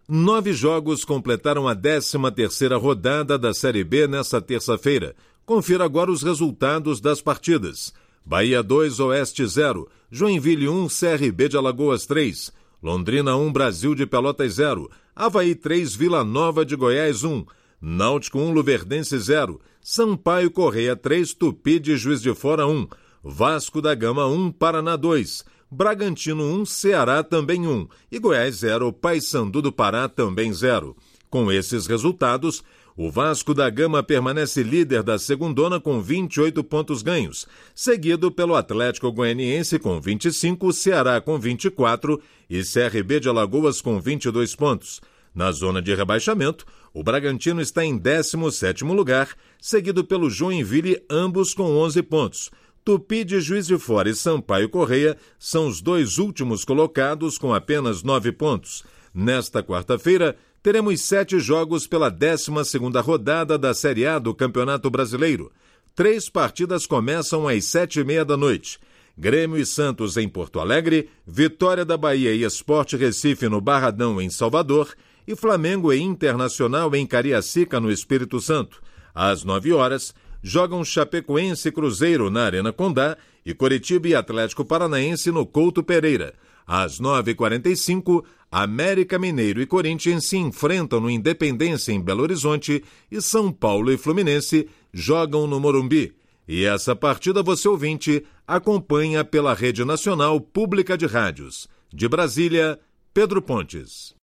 9 jogos completaram a 13ª rodada da Série B nesta terça-feira. Confira agora os resultados das partidas. Bahia 2, Oeste 0, Joinville 1, CRB de Alagoas 3, Londrina 1, Brasil de Pelotas 0, Avaí 3, Vila Nova de Goiás 1, Náutico 1, Luverdense 0, Sampaio Corrêa 3, Tupi de Juiz de Fora 1, Vasco da Gama 1, Paraná 2, Bragantino 1, Ceará também 1 e Goiás 0, Paysandu do Pará também 0. Com esses resultados, o Vasco da Gama permanece líder da segundona com 28 pontos ganhos, seguido pelo Atlético Goianiense com 25, Ceará com 24 e CRB de Alagoas com 22 pontos. Na zona de rebaixamento, o Bragantino está em 17º lugar, seguido pelo Joinville, ambos com 11 pontos. Tupi de Juiz de Fora e Sampaio Corrêa são os 2 últimos colocados com apenas 9 pontos. Nesta quarta-feira, teremos 7 jogos pela 12ª rodada da Série A do Campeonato Brasileiro. 3 partidas começam às 7h30 da noite. Grêmio e Santos em Porto Alegre, Vitória da Bahia e Sport Recife no Barradão em Salvador e Flamengo e Internacional em Cariacica no Espírito Santo. Às 9 horas, jogam Chapecoense e Cruzeiro na Arena Condá e Coritiba e Atlético Paranaense no Couto Pereira. Às 9h45, América Mineiro e Corinthians se enfrentam no Independência em Belo Horizonte e São Paulo e Fluminense jogam no Morumbi. E essa partida, você ouvinte, acompanha pela Rede Nacional Pública de Rádios. De Brasília, Pedro Pontes.